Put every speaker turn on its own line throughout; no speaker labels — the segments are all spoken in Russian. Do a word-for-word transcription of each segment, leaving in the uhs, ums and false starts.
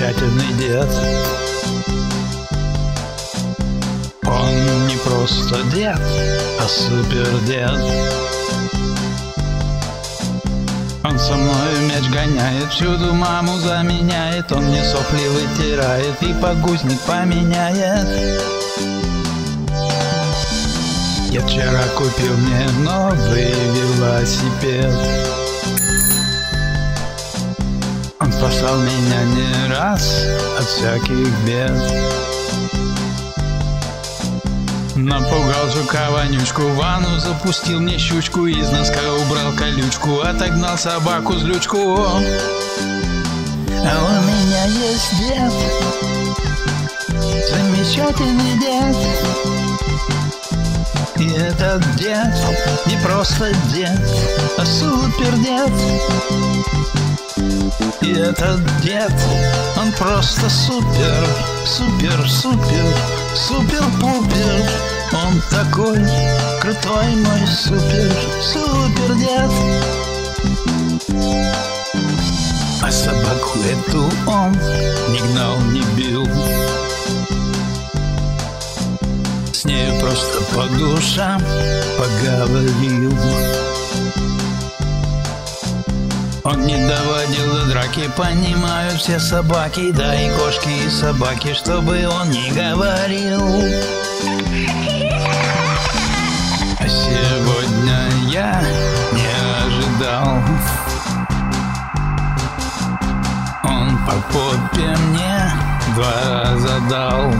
замечательный дед. Он не просто дед, а супердед. Он со мной мяч гоняет, всюду маму заменяет. Он мне сопли вытирает и подгузник поменяет. Я вчера купил мне новый велосипед. Он спасал меня не раз от всяких бед. Напугал жука вонючку, в ванну запустил мне щучку, из носка убрал колючку, отогнал собаку злючку. А у меня есть дед, замечательный дед. И этот дед не просто дед, а супердед. И этот дед, он просто супер, супер, супер, супер-пупер. Он такой крутой мой супер, супер дед. А собаку эту он не гнал, не бил. С нею просто по душам поговорил. Он не доводил до драки, понимают все собаки, да и кошки, и собаки, чтобы он не говорил. А сегодня я не ожидал. Он по попе мне два раза дал.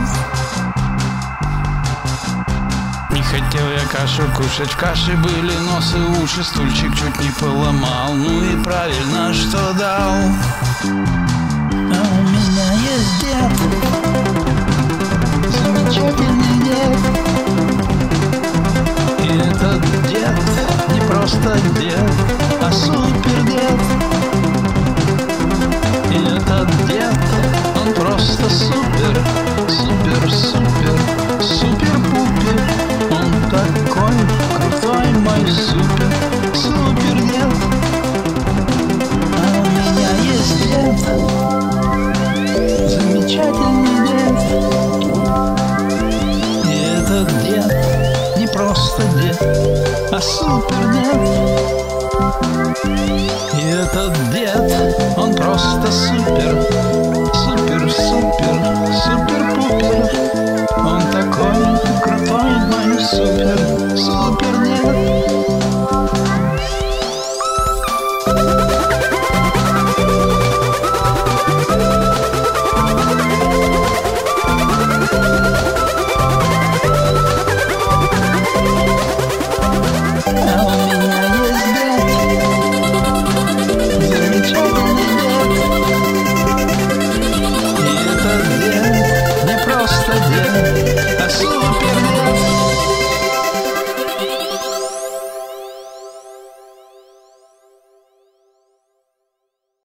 Не хотел я кашу кушать, в каше были нос и уши, стульчик чуть не поломал, ну и правильно, что дал. А у меня есть дед, замечательный дед. И этот дед не просто дед, а супер дед. И этот дед, он просто супер, супер, супер, супер-пупер. Он такой крутой мой супер, супер дед. А у меня есть дед, замечательный дед. И этот дед не просто дед, а супер дед. И этот дед, он просто супер, супер, супер, супер-пупер. Он такой крутой мой супер, супер дед.